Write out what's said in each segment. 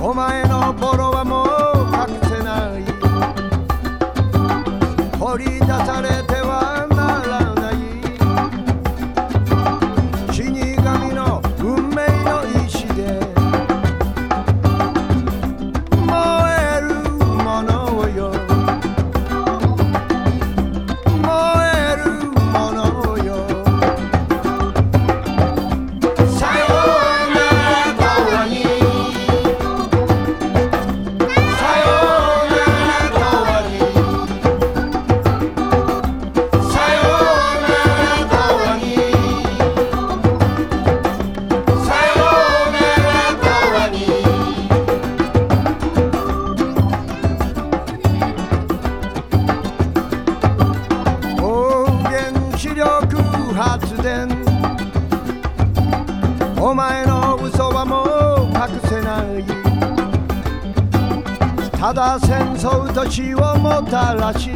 お前のボロはもう隠せない。掘り出されてはならない死神の運命の石で燃えるものよ、燃えるものよ。さよならとはに、さよならとはに、さよならとはに、さよならとはに。原子力発電、お前の嘘はもう隠せない。ただ戦争と死をもたらし、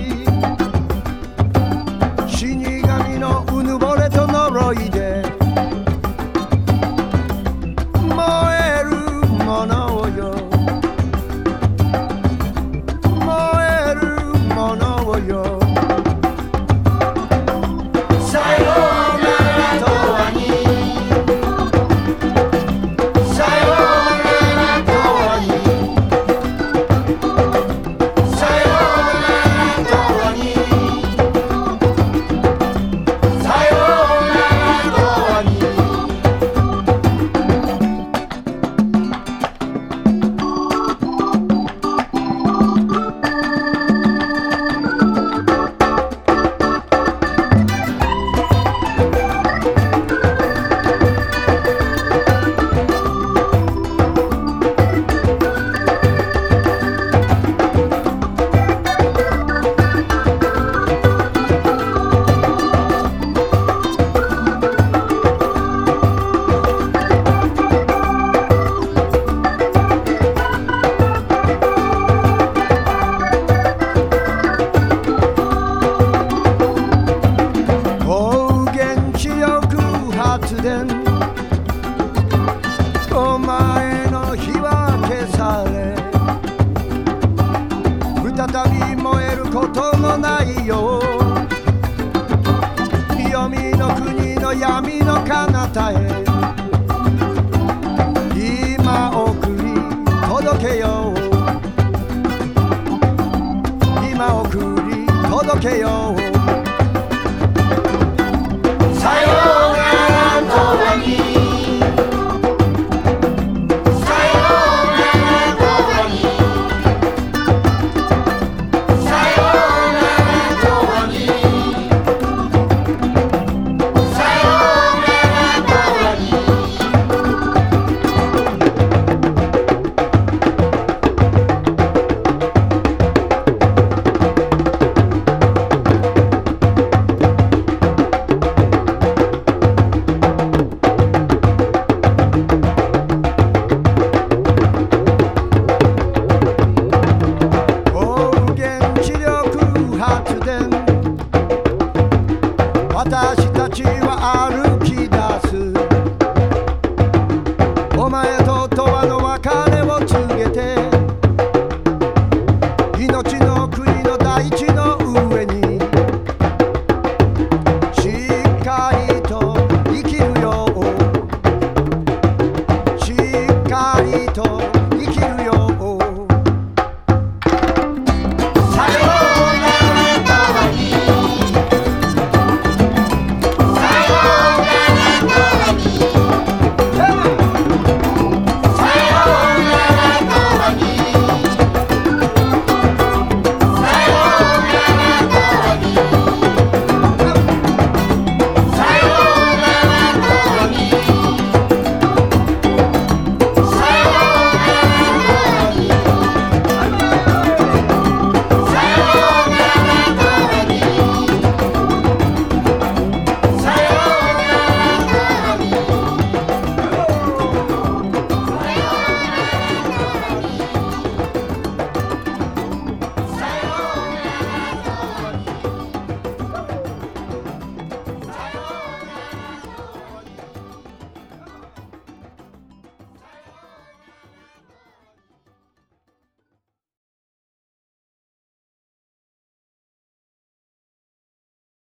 死神のうぬぼれと呪いで燃えるものよ、燃えるものよ。さよならとはに、さよならとはに、さよならとはに、さよならとはに。お前の火は消され、再び燃えることのないよう、黄泉の国の闇の彼方へ今送り届けよう、今送り届けよう。さよならとはに、私たちは歩き出す、お前と永遠の別れを告げて、命の国の大地の上にしっかりと生きるよう、しっかりと